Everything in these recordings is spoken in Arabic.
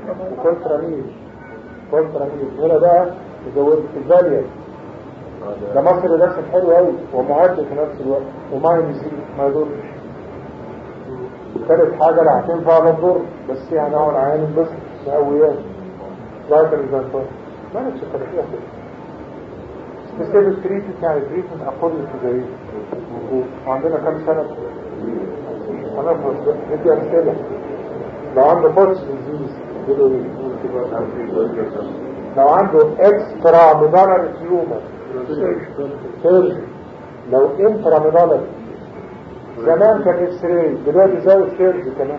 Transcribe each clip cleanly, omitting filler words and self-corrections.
كونتراميل هنا بقى يزود في الفاليا. ده مصر ده حلو قوي ومعدل في نفس الوقت وما يزيد ما يضرش. ثالث حاجة لا هتنفع لا تضر بس يعني هو العيان بس مقويات لا تنزل ما نفس التركية كده. سبيسيفيك تريتمنت يعني تريتمنت أقل التجارية وعندنا كم سنة هنفرض ندي أمثلة. لو عنده بوتس ديزيز لو عنده اكسترا ميدالر تيومر سيرجي. لو انترا ميدالر زمان كان اكس راي دلوقتي زود سيرجي كمان.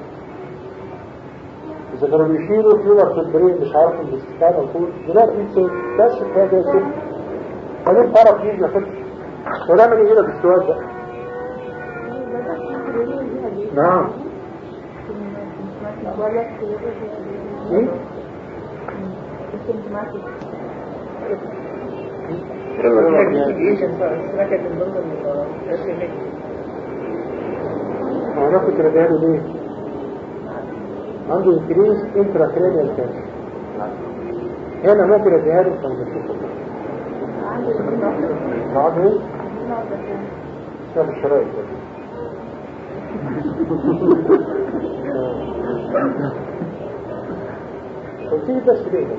اذا كانوا بيشيلوا تيومر في البرين مش عارف الاستكان والطول دلوقتي سيرجي بس حاجه كده. بعدين فرق يجي يا فتش وده من يجيلك السؤال ده. نعم ايه انا كنت رجعله ليه عنده انكريز انتراكرينيال كانسر هنا ممكن رجعله فنشوفه عنده ايه شاب الشرايط قلتيه بس كده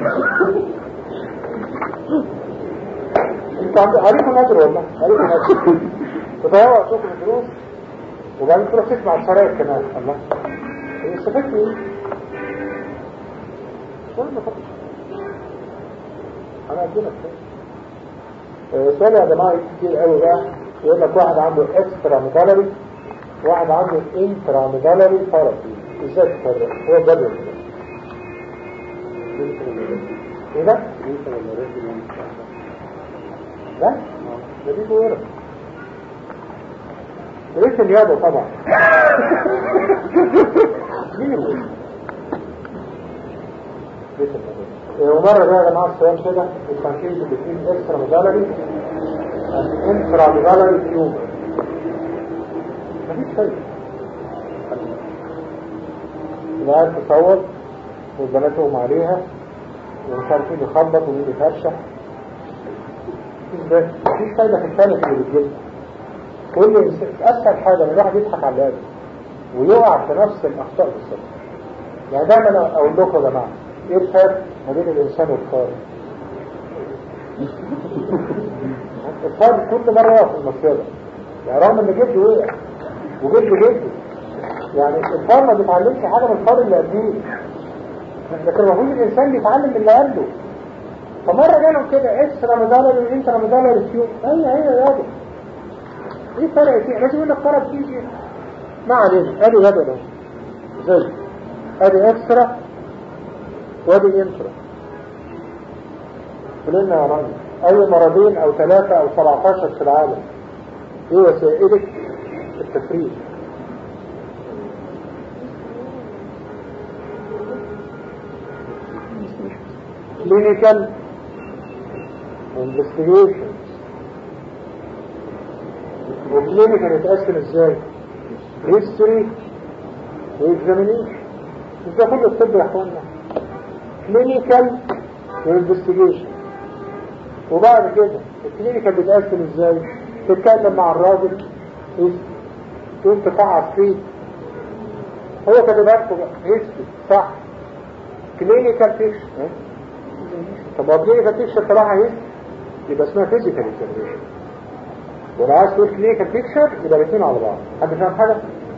انت عارفه نادر والله عارفه نادر تضيعوا وقتكم الدروس وبعدين تروح تسمع الشرايط كمان الله استفدت ايه؟ ولا فقط انا اديلك سؤال يا جماعه كتير قوي بقى يقول لك واحد عنده اكسترا ميدالري واحد عنده انترا ميدالري ثيرابي ازاي تفرق؟ هو الجدول كده ايه ده؟ لا؟ ده دي صورة ليس اليابة طبعا ومرة جاء يا جماعة السؤال كده التنفيذ بين اكسترا ميدالري انترا ميدالري تيومر مفيش شيء العيال تصور والبنات تقوم عليها ومش عارف مين يخبط ومين يفرشح مفيش فايدة في الثالث اللي بتجيب كل اسهل حاجة ان الواحد يضحك على الآلة ويقع في نفس الأخطاء بالظبط. يعني دايما اقول لكم يا جماعة ايه الفرق ما بين الانسان والفار؟ الفار كل مرة يقع في المصيدة يعني رغم ان جده وقع وجده يعني الفار ما بيتعلمش حاجة من الفار اللي قبليه لكن المفروض الانسان بيتعلم من اللي قبله. فمرة جالهم كده اكسترا ميدالري وانترا ميدالري تيومر هي يا راجل ايه فرق فيه؟ لازم يقول لك فرق فيه ما علينا ادي جدول اهو زي ادي اكسترا وادي انترا قلنا يا راجل اي مرضين او 3 او 17 في العالم ايه وسائلك التفريق؟ كلينيكال انفستيجيشن وكلينيكال يتقسم ازاي؟ هيستوري واكزامينيشن مش ده كله الطب يا اخوانا كلينيكال وانفستيجيشن. وبعد كده الكلينيكال بيتقسم ازاي؟ تتكلم مع الراجل تقوم تقعد فيه هو كاتبها لكم بقى هيستوري صح كلينيكال فيكشن طب هو كلينيكال فيكشن طلعها هيستوري يبقى اسمها فيزيكال انترفيشن ولو عايز تقول كلينيكال فيكشن يبقى الاثنين على بعض. حد فاهم حاجه؟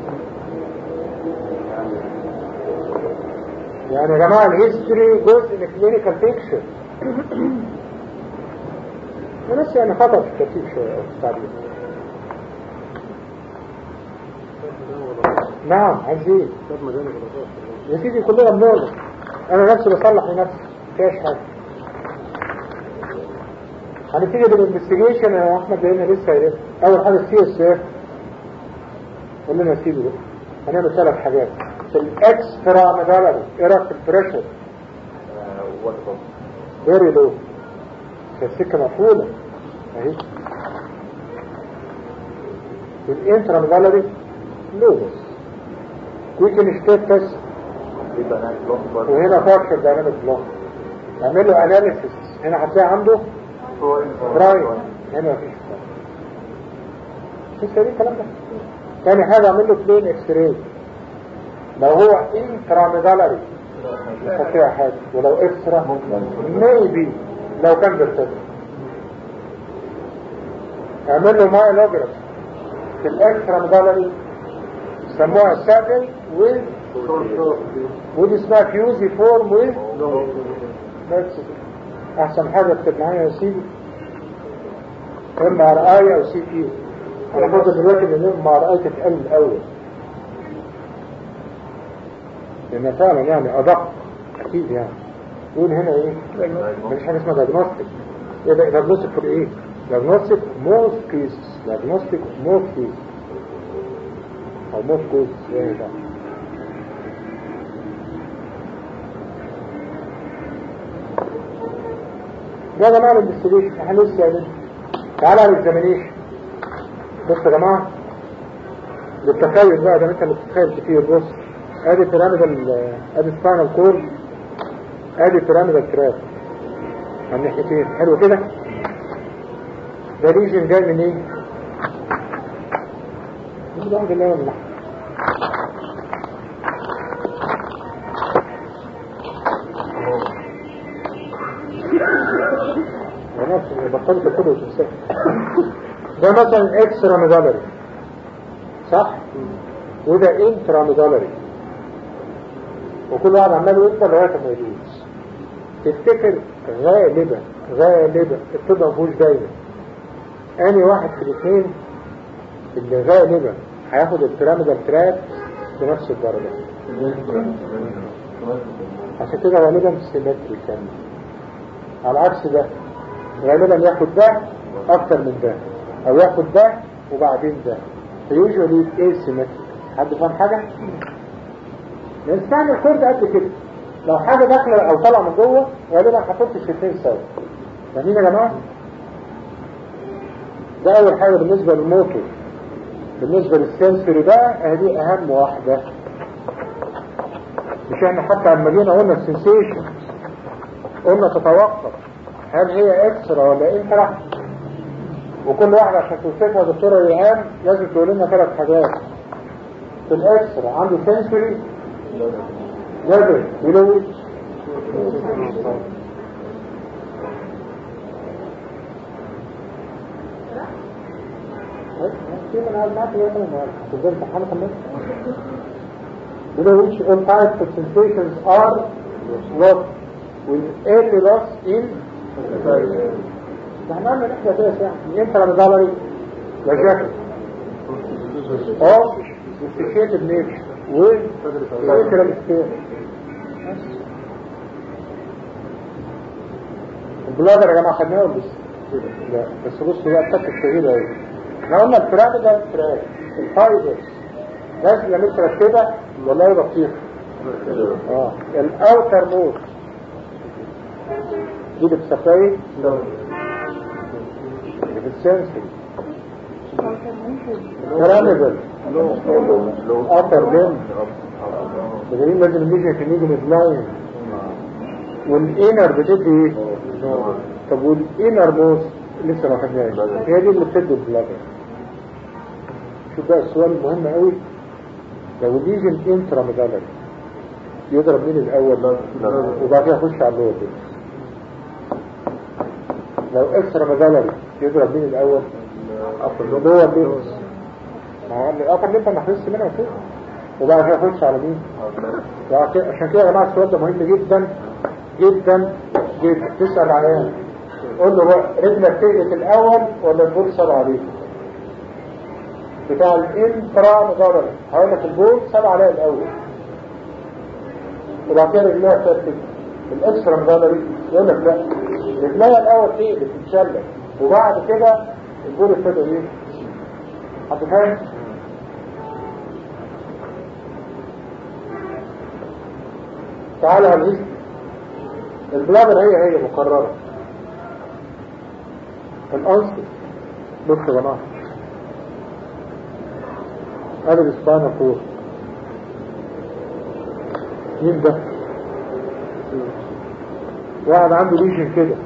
يعني يا جماعه الهيستوري جزء من الكلينيكال فيكشن بس يعني خطأ في الترتيب شويه او في التعبير. نعم عايزين يا سيدي كلنا بنقول انا نفسي بصلح لنفسي فيهاش حاجه. هنبتدي بالانفستيجيشن يا احمد لان لسه هيرف. اول حاجه السي اس اف قلنا لنا سيبه بقى هنعمل 3 حاجات في الاكسترا ميدالري ايه رايك في البريشر؟ فيري لو السكه مقفوله اهي. في الانترا ميدالري لو بس كويكن ستيت تيست وهنا فاكشر دايناميك بلوك. اعمل له اناليسيس، هنا هتلاقي عنده برايم، هنا مفيش برايم. شو سيري الكلام ده؟ تاني حاجة اعمل له بلين اكس راي. لو هو انتراميدالري مش هتلاقي حاجة، ولو اكسترا ميبي لو كان بالتالي. اعمل له مايلوجراف في الاكستراميدالري سموها سابل ودي اسمها فيوزي فورم بس احسن حاجة اكتب معايا يا سيدي MRI او CT. انا برضه دلوقتي ان MRI تتقل الاول لان فعلا يعني ادق اكيد يعني. يقول هنا ايه؟ مفيش حاجه اسمها دايجنوستيك. ايه ده دايجنوستيك في ايه؟ دايجنوستيك موست كيس، دايجنوستيك موست كيس او موست كيس ايه ده؟ ده يا جماعه الانفستيجيشن احنا لسه يعني. تعالى على الاكزامينيشن. بص يا جماعه للتخيل بقى ده انت اللي بتتخيل كتير. بص ادي بيراميدال، ادي سباينال كورد، ادي بيراميدال تراك على الناحيتين. حلو كده. ده ليجن جاي من ايه؟ من الحمد لله والله. بطلت كله وتنساه. ده مثلا اكسترا ميدالري صح؟ وده انترا ميدالري، وكل واحد عمال يكتب لغايه ما يجوز. تفتكر غالبا الطب ما فيهوش دايما اني واحد في الاثنين اللي غالبا هياخد البيراميدال تراك بنفس الدرجه. عشان كده غالبا سيمتري كامل. على عكس ده غالبا ياخد ده اكتر من ده او ياخد ده وبعدين ده. فيوجوالي ايه سيمتري. حد فاهم حاجه؟ الانسان الكورد قد كده، لو حاجه داخله او طالعه من جوه غالبا هتحط الاثنين سوا. فاهمين يا جماعه؟ ده اول حاجه بالنسبه للموتور. بالنسبه للسنسوري بقى اهدي اهم واحده. مش احنا حتى لما جينا قلنا السنسيشن قلنا تتوقف هل هي اكسترا ولا انترا؟ وكل واحد عشان توصفها دكتوره ريهام لازم تقول لنا 3 حاجات. في الاكسترا عنده سنسوري ليفل بلو below which all types of sensations are lost with early loss in احنا عملنا نحن اساس يعني انتراميدالري وجاكت او associated nature وسيكرال سبير. البلادر يا جماعه خدناه ولا لسه؟ لا بس بصوا بقى التك الشهيره اهي. احنا قلنا البيراميدال تراك الفايبرز لازم يبقى مترتبه ولا يبقى بطيخه؟ الاوتر مود دي بتسافاي اللي بالسنسري بيراميدال اوتر بين بدليل لازم نيجي في نيجي بلاين. والانر بتدي ايه؟ طب والانر موست لسه ما خدناش. هي دي اللي بتدي البلادر. شوف بقى السؤال المهم قوي. لو الليجن انتراميدالري يضرب مين الاول وبعد كده يخش على اللور دي. لو اكستراميدالري يضرب مين الاول؟ اللور دي. ما هو الابر ليمفا ما حسش منها كده وبعد كده يخش على مين؟ عشان كده يا جماعه السؤال ده مهم جدا جدا جدا. تسال عيان قول له رجلك تقلت الاول ولا البول سبع عليك؟ بتاع الانتراميدالري هقول لك البول سبع عليها الاول وبعد كده رجلها ترتب. الاكستراميدالري يقول لك لا رجلها الاول تقلت تتشلل وبعد كده البول ابتدى ايه؟ هتفهم؟ تعالى هذه البلادر هي مقررة. الأنصر بص يا جماعة هذا الاسبانة فوق مين ده؟ واحد عنده ليجن كده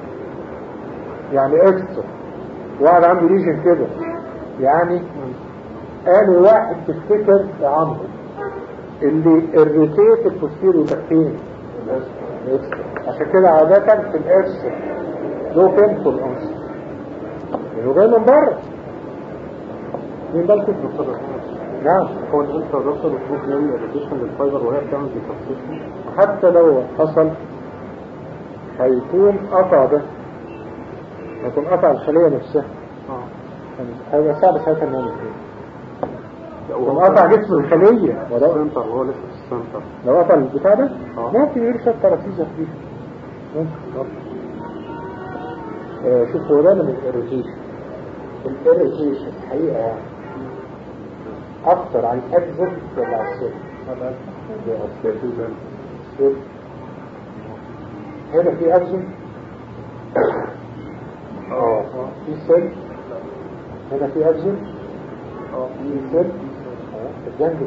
يعني اكسترا، واحد عنده ليجن كده يعني اني واحد تفتكر يا عمرو اللي الريتيت البوستيريو تحتين عشان كده عادة في الارسل لو بينفول انسر لانه جاي من بره. مين ده الكتب الصدر؟ نعم. هو الانترا دكتور مفروض يعمل اريتيشن للفايبر وهي بتعمل ديكابسيشن. حتى لو حصل هيكون قطع ده، هيكون قطع الخلية نفسها. هيبقى صعب ساعتها نعمل كده. لو قطع جسم الخلية السنتر هو لسه في السنتر. لو قطع البتاع ده ممكن يرشد تراتيزة فيه ممكن. شوف هو ده من الاريتيشن الحقيقة يعني اكتر عن اكذب ولا على السر؟ هنا في اكذب في سر، هنا في اكذب في سر الجنب.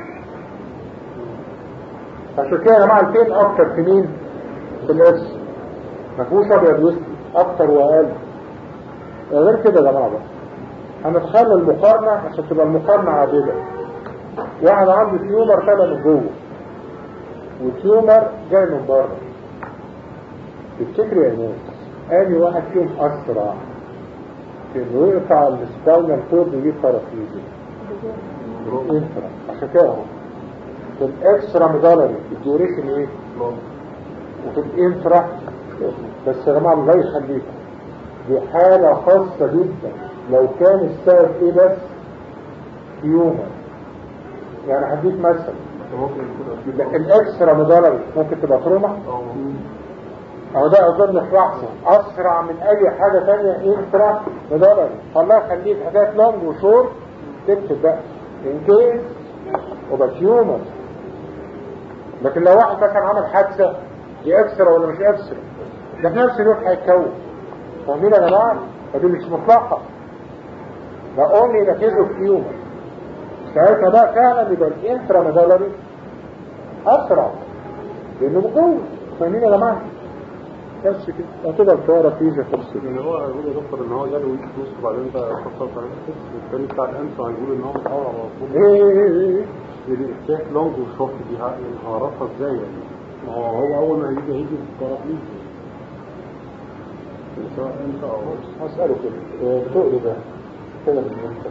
عشان كده يا جماعه الفين اكتر في مين؟ في الاس مفهوش ابيض وسط اكتر واقل. غير كده يا جماعه بقى هنتخيل المقارنه عشان تبقى المقارنه عادله. واحد عنده تيومر طالع من جوه وتيومر جاي من بره، تفتكروا يا ناس اني واحد فيهم اسرع في انه يقطع السباينال كورد ويجيب تراتيزي؟ انترا. عشان كده اهو في الاكسترا ميدالري الديوريشن ايه؟ وفي الانترا بس يا جماعه الله يخليكم دي حاله خاصه جدا لو كان السبب ايه بس تيومر. يعني هديك مثلا الاكسترا ميدالري ممكن تبقى تروما او ده اظن في لحظه اسرع من اي حاجه ثانيه انترا ميدالري. فالله يخليك حاجات لونج وشورت تكتب بقى ان كيس وبقى تيومر. لكن لو واحد مثلا عمل حادثه دي اكسترا ولا مش اكسترا ده في نفس الوقت هيتكون. فاهمين يا جماعه؟ فدي مش مطلقه ده اونلي نتيجه تيومر. ساعتها بقى فعلا يبقى الانترا ميدالري اسرع لانه بقوه. فاهمين يا جماعه؟ بس كده كده الطياره فيزا خلصت. يعني هو هيقول يا دكتور ان هو جاله ويك فلوس وبعدين انت فكرت على الثاني بتاع الانترا هيقول ان هو متعور على طول. ايه الشيخ لونج وشورت دي هعرفها ازاي يعني؟ ما هو اول ما هيجي بالترابيز سواء انت او هسأله كده تقول ده كده من انت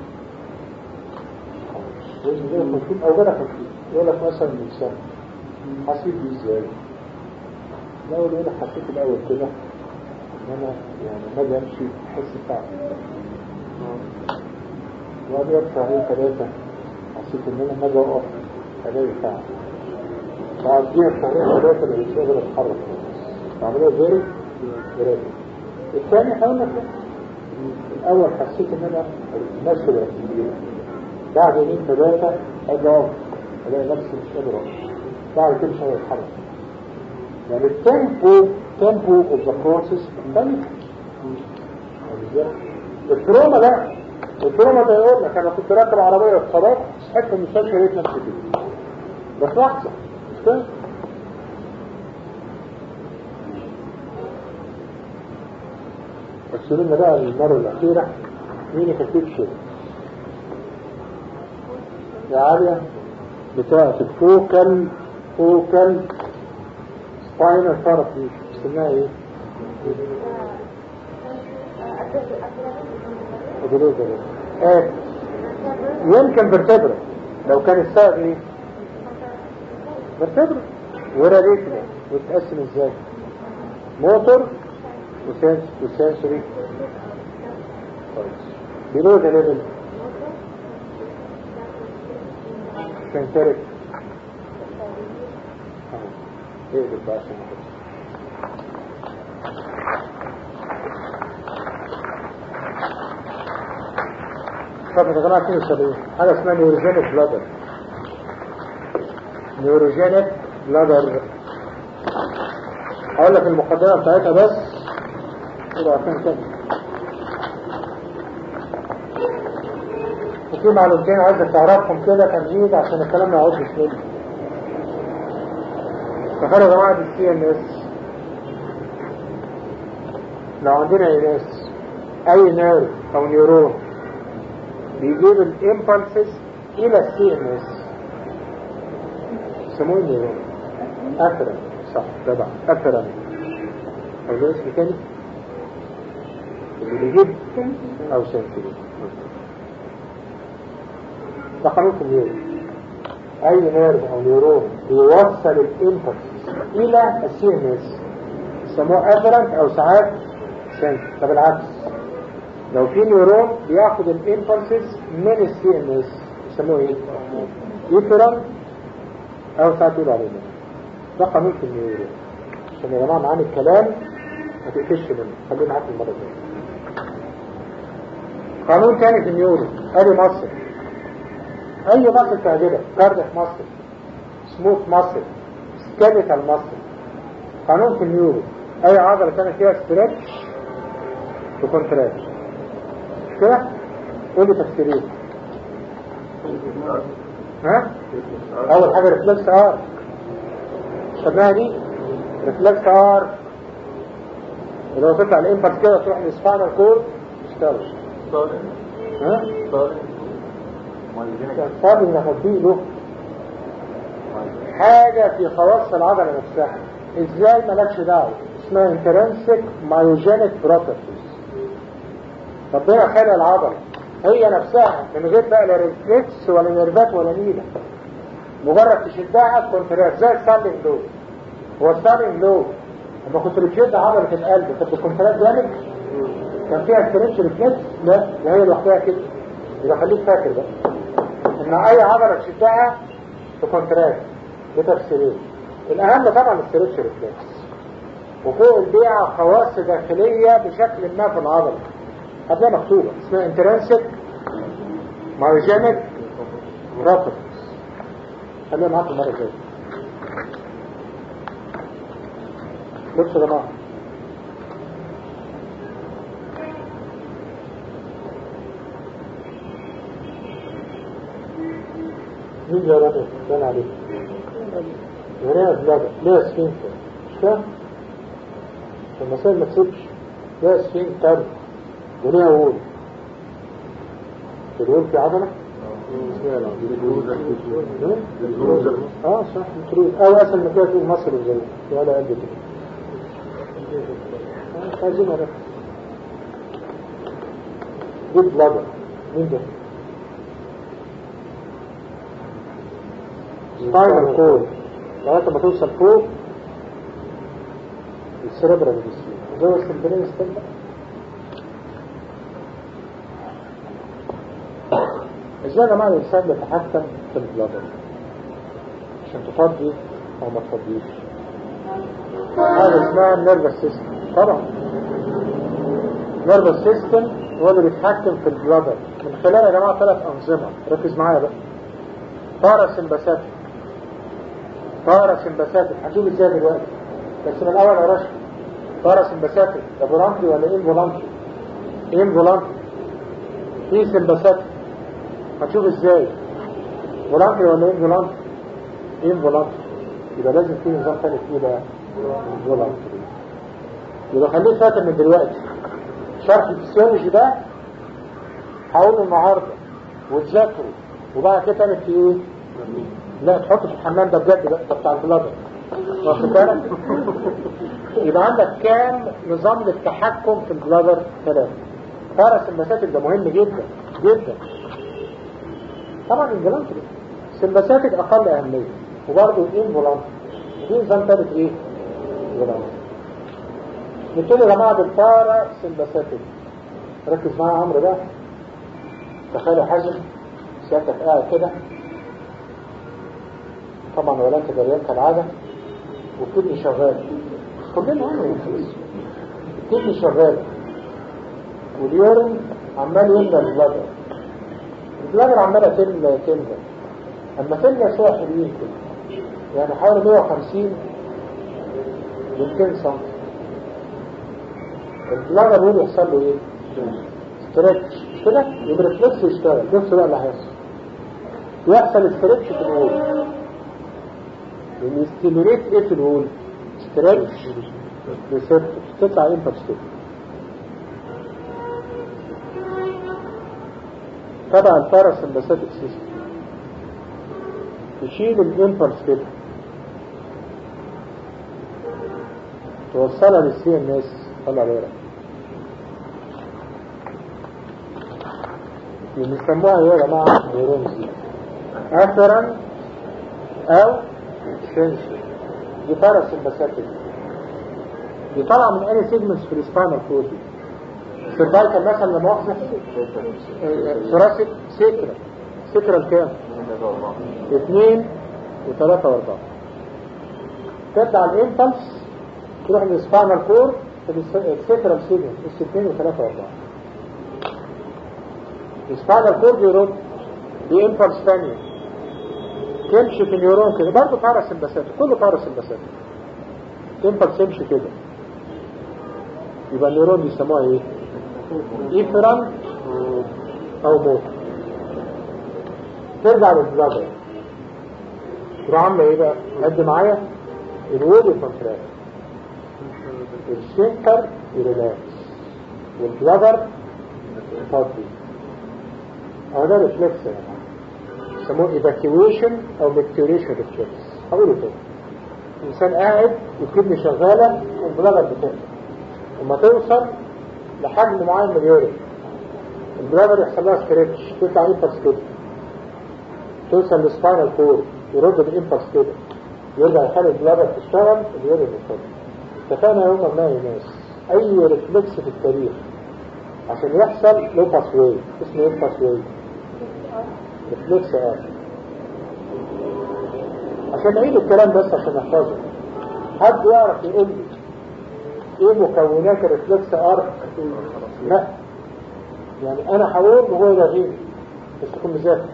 او غيرك يقول لك مثلا من سنة حسيت بيه ازاي؟ الاول يقول لك حسيت الاول كده ان انا يعني ما اجي امشي احس بتعب وبعد شهرين ثلاثة حسيت ان انا ما اجي اقف الاقي تعب. بعديها شهرين ثلاثة لقيت قادر اتحرك بعملها زي راجع. الثاني حاول لك الاول حسيت ان انا ماشي كبيرة بعد يومين ثلاثة اجي اقف الاقي نفسي مش قادر اقف بعد كده مش قادر اتحرك. يعني التيمبو of the process مختلف. التروما لا، التروما ده يقول لك انا كنت راكب عربية اتخبطت صحيت في المستشفى لقيت نفسي كده بس لحظة مش كده. بس لنا بقى المرة الأخيرة مين كتبت شيء يا عالية بتاعت الفوكال سباينال ثيرابي اسمها ايه؟ يمكن برتبرة لو كان السبب ايه؟ برتبرة وراديكنا وتقسم ازاي؟ موتور وسنسوري below the level سنسوريك ايه اللي بقى طب يا جماعه كده شباب حاجه اسمها نيوروجينيك بلادر هقول لك المقدمه بتاعتها بس كده عشان كده وفي معلومتين عايزك تعرفهم كده تمهيد عشان الكلام ما يعودش منه. تخيلوا يا جماعة السي ان اس، لو عندنا ناس اي نيرف او نيورون بيجيب الامبلسز الى السي ان اس يسموه نيورون افرن، صح طبعا افرن، او ده اسم تاني اللي بيجيب او سنسيتيف. ده قانون في النيورون، اي نيرف او نيورون بيوصل الامبلسز الى السي ان اس يسموه افرنت او ساعات سنسيتيف. طب العكس، لو في نيورون بياخد الامبلسز من السي ان اس يسموه ايه؟ افرنت او ساعات يقولوا عليه ده قانون في النيورون. عشان يا جماعه معانا الكلام ما تقفش منه، خلينا معاك المره الجايه. قانون تاني في النيورون، ادي مصر، اي مصر تعجبك، كاردياك مصر، سموث مصر، سكيليتال مصر. قانون في النيورون، اي عضله كانت فيها ستريتش وكونتراكت، مش كده؟ قول لي تفسيرين. ها؟ اول حاجه ريفلكس ار، شبهها دي ريفلكس ار، لو تطلع الامبلس كده تروح للسباينال كورد تشتغل. ها؟ صار نخبيه له حاجه في خواص العضله نفسها. ازاي؟ مالكش دعوه، اسمها انترنسيك مايوجينيك بروبرتيز. ربنا خلق العضله هي نفسها من غير بقى لا ريفلكس ولا نيرفات ولا نيله، مجرد تشدها كونتراكت زي السالينج لو. هو السالينج لو لما كنت بتشد عضله القلب كنت كونتراكت جامد، كان فيها ستريتش ريفلكس؟ لا، ده هي لوحدها كده. يبقى خليك فاكر بقى ان اي عضله تشدها تكونتراكت. ده تفسيرين، الاهم طبعا الستريتش ريفلكس، وفوق البيعه خواص داخليه بشكل ما في العضله هتلاقيها مكتوبه اسمها انترنسيك مايوجينيك بروبرتيز. خلينا معاكم المره الجايه. بصوا يا جماعه، مين يا رب كان عليه؟ هنا بلادة ليه سفينكتر، مش فاهم؟ المسائل ما تسيبش، ليه سفينكتر وليه وول. الوول في عضلة؟ صح متروز، اسهل ما كده تقول مصر ازاي ولا قد كده. عايزين نعرف دي بلادة مين ده؟ سباينال كورد لغاية ما توصل فوق السيربرال فيسيكل زي السمبرين ستيل. ازاي يا جماعة الانسان بيتحكم في البلادر عشان تفضي او ما تفضيش؟ هذا اسمها النيرفس سيستم. طبعا النيرفس سيستم هو اللي بيتحكم في البلادر من خلال يا جماعة 3 أنظمة. ركز معايا بقى. باراسمباثيك، باراسمباثيك هنشوف ازاي دلوقتي، بس من الاول يا رشا باراسمباثيك ده فولانتري ولا انفولانتري؟ انفولانتري. في سمباثيك هنشوف ازاي فولانتري ولا انفولانتري؟ انفولانتري. يبقى لازم في نظام ثاني فيه بقى فولانتري. يبقى خليك فاكر من دلوقتي شرح الفسيولوجي ده هقوله النهارده وتذاكره، وبعد كده تعمل فيه ايه؟ لا تحطه في الحمام ده بجد بقى، ده بتاع البلادر، واخد بالك؟ يبقى عندك كام نظام للتحكم في البلادر؟ 3. باراسمباثيك ده مهم جدا جدا. طبعا الفولانتري، السمباثيك اقل اهميه، وبرضه الانفولانتري. دي نظام ثالث ايه؟ فولانتري. نبتدي يا جماعه بالباراسمباثيك. ركز معايا يا عمرو بقى. تخيل حازم سيادتك قاعد كده، طبعا ولا انت جريان كالعاده، والكدني شغال، كلنا عمرو الكدني شغال، واليورين عمال يملى البلادر، البلادر عماله تملى. اما تملى شويه حلوين كده، يعني حوالي 150 ل 200 سم، البلادر هو يحصل له ايه؟ ستريتش كده، يبقى الريفلكس يشتغل. بص بقى اللي هيحصل، يحصل ستريتش في الوول، يستيموليت ايه في الوول؟ ستريتش ريسبتورز، تطلع امبلس كده. تبع الباراسمباثيك سيستم تشيل الامبلس كده توصلها للسي ان اس. طلع الورق بنسموها ايه يا جماعه؟ نيورونز اثرا او سنسور. دي باراسمباثيك، دي طالعه من اني سيجمنتس في السباينال كورد. السيرفايكال مثلا لمؤاخذه ثراسيك سيكرا. سيكرا الكام؟ 2 و3 و4. تطلع الامبلس تروح للسباينال كورد في السيكرال سيجمنت اس 2 و3 و4. السباينال كورد يرد بامبلس ثانيه تمشي في النيورون كده، برضه باراسمباثيك، كله باراسمباثيك. امبلس يمشي كده، يبقى النيورون بيسموها ايه؟ إيفرانت أو موت. ترجع للبلادر تروح عاملة ايه بقى؟ قد معايا الوول يكونتراكت، السنتر يريلاكس، والبلادر يفضي. أو ده ريفلكس يا جماعة، يسموه ايفاكيويشن أو ميكتوريشن ريفلكس. هقوله كده، الإنسان قاعد والكدني شغالة والبلادر بتقفل، وما توصل لحجم معين من اليورين البلادر يحصل لها ستريتش، تطلع امبلس كده، توصل للسباينال كورد يرد بالامبلس كده، يرجع يخلي البلادر تشتغل اليورين يفضل. اتفقنا يوم ما يا ناس اي ريفلكس في التاريخ عشان يحصل له باسواي اسمه ايه الباسواي؟ ريفلكس عشان نعيد الكلام بس عشان نحفظه. حد يعرف يقول لي ايه مكونات الريفلكس ارك؟ لا يعني انا هقول وهو يلغيني بس تكون مذاكر.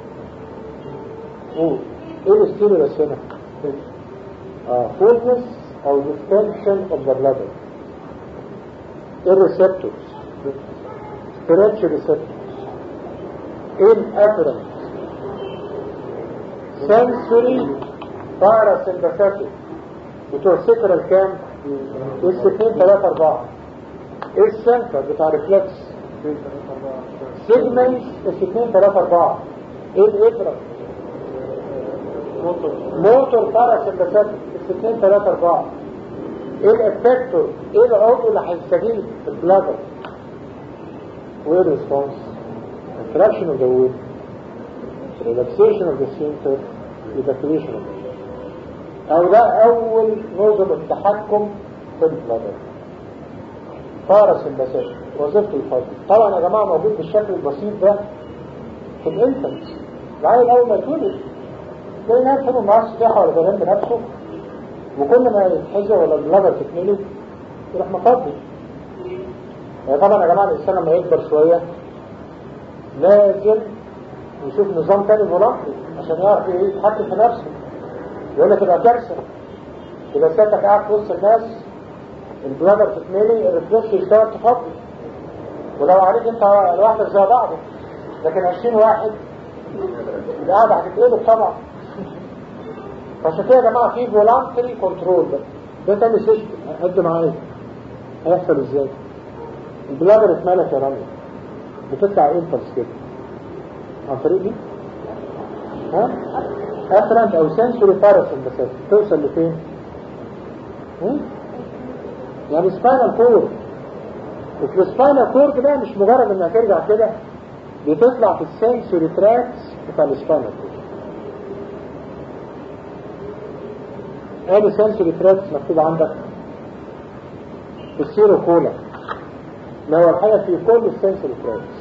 قول ايه الستيمولس هنا؟ فولنس او ديستنشن اوف ذا بلادر. ايه الريسبتورز؟ ستريتش ريسبتورز. ايه الافرنت؟ سنسوري باراسمباثيك بتوع سكرال كام؟ اس 2 3 4. ايه السنتر بتاع ريفلكس؟ سيجمنت اس 2 3 4. ايه الافرنت؟ موتور باراسمباثيك اس 2 3 4. ايه الافكتور؟ ايه العضو اللي هيستجيب في البلادر؟ وايه الريسبونس؟ contraction of the wound, relaxation of the sphincter, evacuation of the wound. او ده اول نظم التحكم في البلادر. باراسمباثيك وظيفته الفضل. طبعا يا جماعه موجود بالشكل البسيط ده في الانفنت. العيل اول ما يتولد تلاقي نفسه ما عادش يصحى ولا بينام بنفسه، وكل ما يتحزق ولا البلادر تتملي يروح مفضي. يعني طبعا يا جماعه الانسان لما يكبر شويه لازم يشوف نظام تاني ملاحظ عشان يعرف يتحكم في نفسه. يقول لك تبقى كارثه، يبقى ساعتك قاعد في وسط الناس البلادر تتملي الريفلكس يشتغل تفضي، ولو عليك انت لوحدك زي بعضه، لكن 20 واحد القعده هتتقلب طبعا. فعشان كده يا جماعه في فولانتري كنترول ده تاني سيستم. قد معايا هيحصل ازاي؟ البلادر اتملت يا رامي، بتطلع امبلس كده عن طريق دي افرنت او سنسوري باراسمباثيك توصل لفين؟ يعني سباينال كورد. وفي السباينال كورد ده مش مجرد انها ترجع كده، بتطلع في السنسوري تراكس بتاع السباينال كورد. ادي سنسوري تراكس مكتوب عندك في السيرو كولا، اللي هو الحاجه في كل السنسوري تراكس،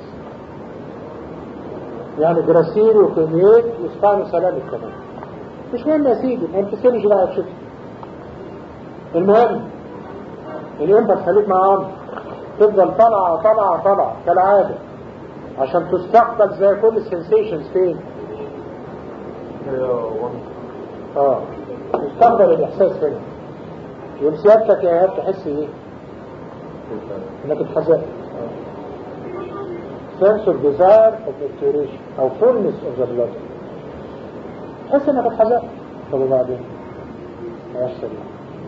يعني جراسيري وكونيات وسباينو سلامي كمان. مش مهم يا سيدي، ما انتسلش بقى تشوف. المهم الامبلس خليك معاهم، تفضل طالعه طالعه طالعه كالعاده عشان تستقبل زي كل السنسيشنز. فين؟ تستقبل الاحساس هنا. يوم سيادتك يا ايهاب تحس ايه؟ انك اتحزقت. sensor desire of maturation او fullness of the blood، تحس انك اتحزقت. طب وبعدين ملهاش سريع؟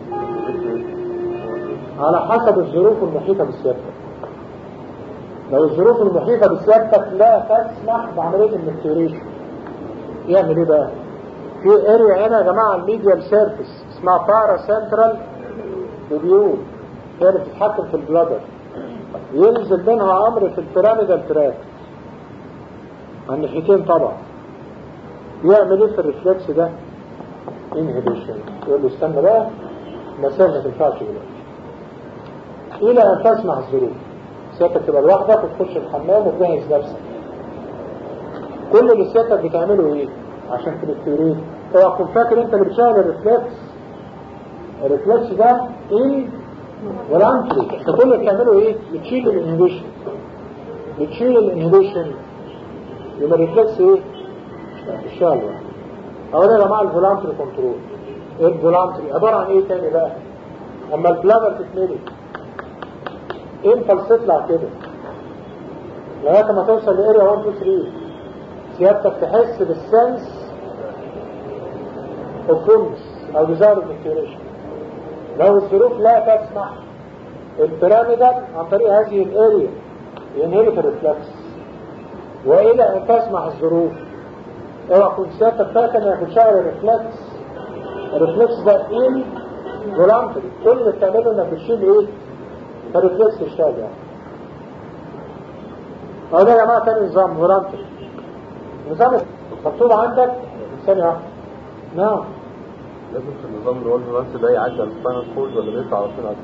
على حسب الظروف المحيطة بسيادتك. لو الظروف المحيطة بسيادتك لا تسمح بعملية المكتوريشن، يعمل ايه بقى؟ في اريا هنا يا جماعة الميديال سيرفيس اسمها بارا سنترال لوبيول، هي اللي بتتحكم في البلادر، ينزل منها امر في البيراميدال تراك على الناحيتين طبعا. يعمل ايه في الريفلكس ده؟ انهبيشن. يقول له استنى بقى، مسافة ما تنفعش دلوقتي الى ان تسمع الظروف. سيادتك تبقى لوحدك وتخش الحمام وتجهز نفسك. كل اللي سيادتك بتعمله ايه عشان تبتوريه؟ اوعى تكون فاكر انت اللي بتشغل الريفلكس. الريفلكس ده ايه والانتري. انت كل اللي بتعمله ايه؟ بتشيل الانهبيشن. بتشيل الانهبيشن يبقى الريفلكس ايه؟ الشغل. اولا يا جماعه الفولانتري كنترول. ايه الفولانتري؟ عباره عن ايه تاني بقى؟ اما البلادر تتملي امبلس تطلع كده لغايه ما توصل لاريا 1 2 3. سيادتك تحس بالسنس اوف فولنس او ديزاير اوف ماتيوريشن. لو الظروف لا تسمح البيراميدال عن طريق هذه الاريا ينهلك الريفلكس. والى ان تسمح الظروف اوعى تكون سيادتك فاكر انك بتشغل الريفلكس. الريفلكس ده ايه؟ فولانتري. كل اللي بتعمله انك بتشيل ايه؟ الريفلكس الشغل يعني. اهو ده يا جماعه تاني نظام فولانتري. نظام مكتوب عندك ثانيه واحده. نعم. لازم في النظام اللي هو الفولانتري ده يعدي على السباينال كورد ولا بيطلع على طول على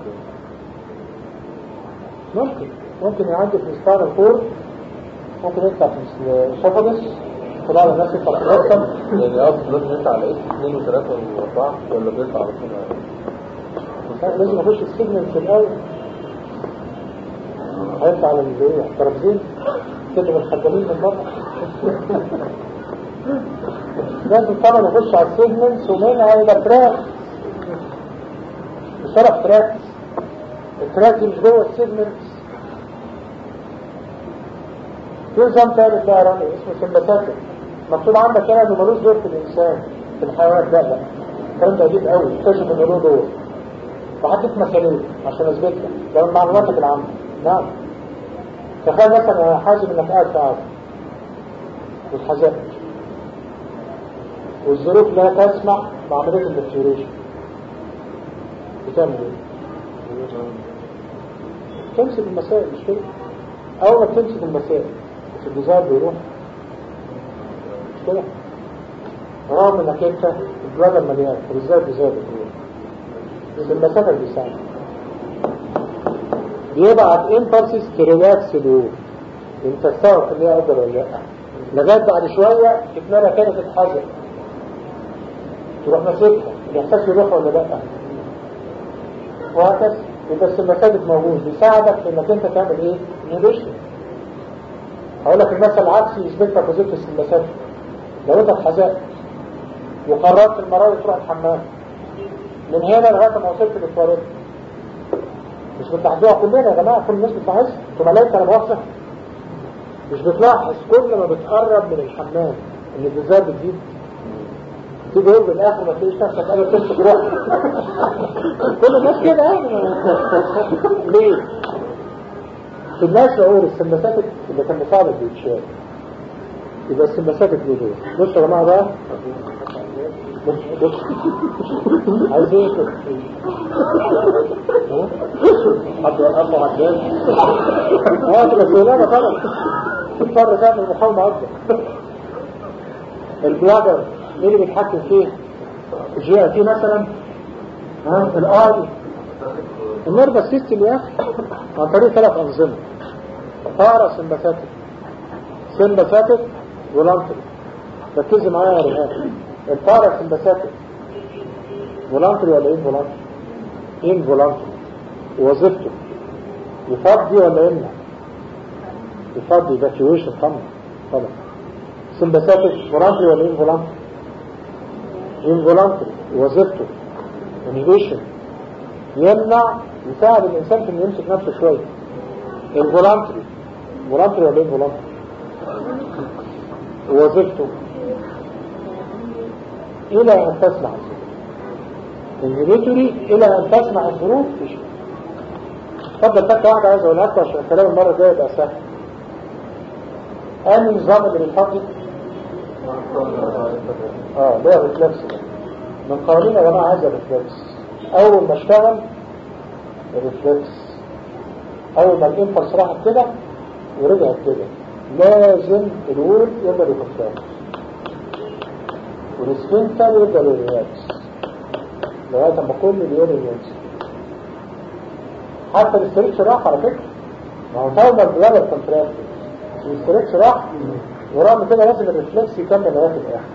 الكورد؟ ممكن يعدي في السباينال كورد، ممكن يطلع في الاسوفاجس، طلع على الناس يطلع في الرقم. يعني لازم يطلع على 2 و3 و4 ولا بيطلع على طول؟ لازم اخش السيجنال في الاول. هيطلع على الترابيزين كده الخدامين من بره. لازم طبعا يخش على السيجمنتس ومنها الى تراك. بصرف تراك. التراك دي مش جوه السيجمنتس. في نظام ثالث بقى رامي اسمه سمباتيك. مكتوب عندك هنا انه ملوش دور في الانسان. في الحيوان لا. الكلام ده قديم قوي، اكتشف انه له دور. وحطيت مثالين عشان اثبت لك ده من معلوماتك العامه. نعم. تخيل مثلا يا حازم انك قاعد في عالم واتحزقت والظروف لا تسمح بعملية الماتيوريشن، بتعمل ايه؟ تمسك المسائل مش كده؟ اول ما تمسك المسائل مش الجزار بيروح مش كده؟ رغم انك انت البلاد المليان وبالذات الجزار بيروح بس المسافة بيساعد بيبعت امبلسز تريلاكس الوول. انت تستوعب ان هي اقدر ولا لا؟ لغايه بعد شويه تتمنى كانت تتحزق تروح ماسكها الاحساس يروح ولا لا؟ وهكذا. يبقى السمباتيك موجود بيساعدك في انك انت تعمل ايه؟ انهبيشن. هقول لك المثل العكسي يثبت لك وظيفه السمباتيك. لو انت اتحزقت وقررت المره دي تروح الحمام من هنا لغايه ما وصلت للتواليت، مش بتلاحظوها كلنا يا جماعه؟ كل الناس بتلاحظ. انتوا ملايكه انا بوصف. مش بتلاحظ كل ما بتقرب من الحمام ان الجزار بتزيد؟ تيجي يقول بالاخر ما تلاقيش نفسك قادر تمسك روحك. كل الناس كده يعني. ليه؟ في الناس بقول السمباتيك اللي كان مصاب بيتشال. يبقى السمباتيك له دور. بصوا يا جماعه بقى. بص عايز ايه كده؟ حد يقطع عجاز تبقى سهلانة طبعا. تضطر تعمل محاولة أكبر. البلادر مين اللي بيتحكم فيه؟ الجي اي تي مثلا، الآي، النيرفس سيستم يا اخي، عن طريق 3 أنظمة: بارا سمباثيك فولانتري. ركزي معايا يا رهان. البارا سمباثيك فولانتري ولا ايه فولانتري؟ ايه فولانتري؟ وظيفته يفضي ولا يمنع؟ يفضي evacuation طبعا. سمباثيك فولانتري ولا ايه فولانتري؟ انفولانتري. وظيفته inhibition، يمنع، يساعد الانسان في انه يمسك نفسه شويه. الفولانتري ولا ايه فولانتري؟ وظيفته الى ان تسمع انهبيتوري الى ان تسمع الظروف تشفي. اتفضل فكره واحده عايز اقولها لكم عشان الكلام المره الجايه يبقى سهل. انهي نظام اللي بيتحط؟ ده الريفلكس ده من قوانين يا جماعه. عايز الريفلكس اول ما اشتغل الريفلكس، اول ما الانفلس راحت كده ورجعت كده لازم الورد يقدر يفكر والسفنكتر يقدر يريلاكس لغايه ما كل اليورين ينزل. حتى الاستريتش راح على فكره، ما هو طول ما البلاد كونتراكت الاستريتش راح، ورغم كده لازم الريفلكس يكمل لغايه الاخر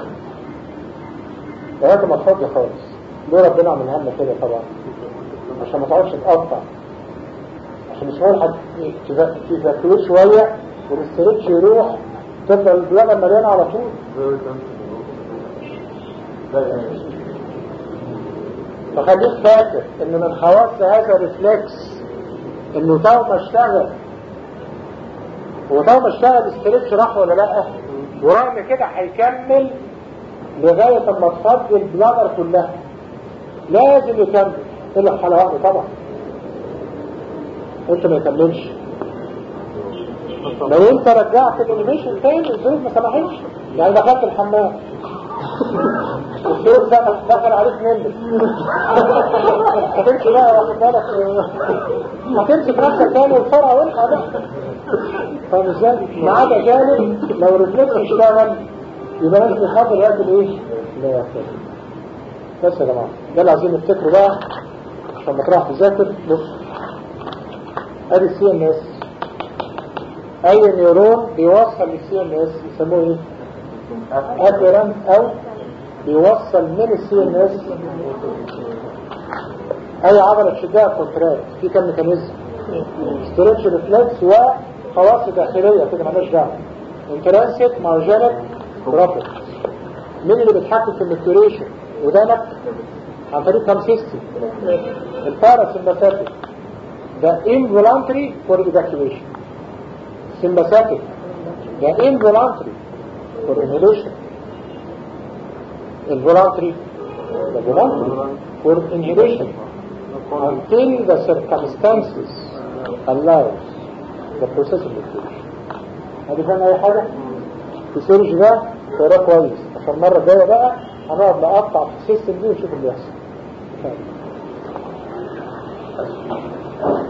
لغايه ما تفضي خالص. ليه ربنا عملها لنا كده؟ طبعا عشان ما تقعدش تقطع، عشان مش هو تذاكروه شويه والاستريتش يروح تفضل البلاد مليانه على طول. فخليك فاكر ان من خواص هذا الريفلكس انه تو ما اشتغل، وطو ما اشتغل الاستريتش راح ولا لا، ورغم كده هيكمل لغايه ما تفضي البلادر كلها. لازم يكمل الا في حاله واحده طبعا، انت ما يكملش. لو انت رجعت الانيميشن تاني الظروف ما سمحتش، يعني دخلت الحمام والظروف دخل عليك منك هتمشي بقى واخد بالك، هتمسك نفسك تاني بسرعه والحق بقى. فاهم ازاي؟ ما عدا جانب لو الريفلكس اشتغل يبقى لازم يحضر الوقت الايه؟ لا يحتاج. بس يا جماعه ده اللي عايزين نفتكره بقى عشان ما تروح تذاكر. بص ادي السي ان اس، اي نيورون بيوصل للسي ان اس يسموه ايه؟ افيرنت، او بيوصل من السي ان اس اي عضله تشدها كونتراكت. في كم ميكانيزم؟ ستريتش ريفلكس وخواص داخليه كده مالهاش دعوه. انترانسيت مارجنت رابط. مين اللي بيتحكم في الميكتوريشن؟ ودانك عن طريق كام سيستم؟ الباراسمباثيك ده involuntary for evacuation، sympathetic ده involuntary for inhalation، involuntary ده voluntary for inhalation until the circumstances allows the process of evacuation. هذه فاهم اي حاجه؟ في سيرج ده تقراه كويس عشان المره الجايه بقى هنقعد نقطع في السيستم دي ونشوف اللي يحصل.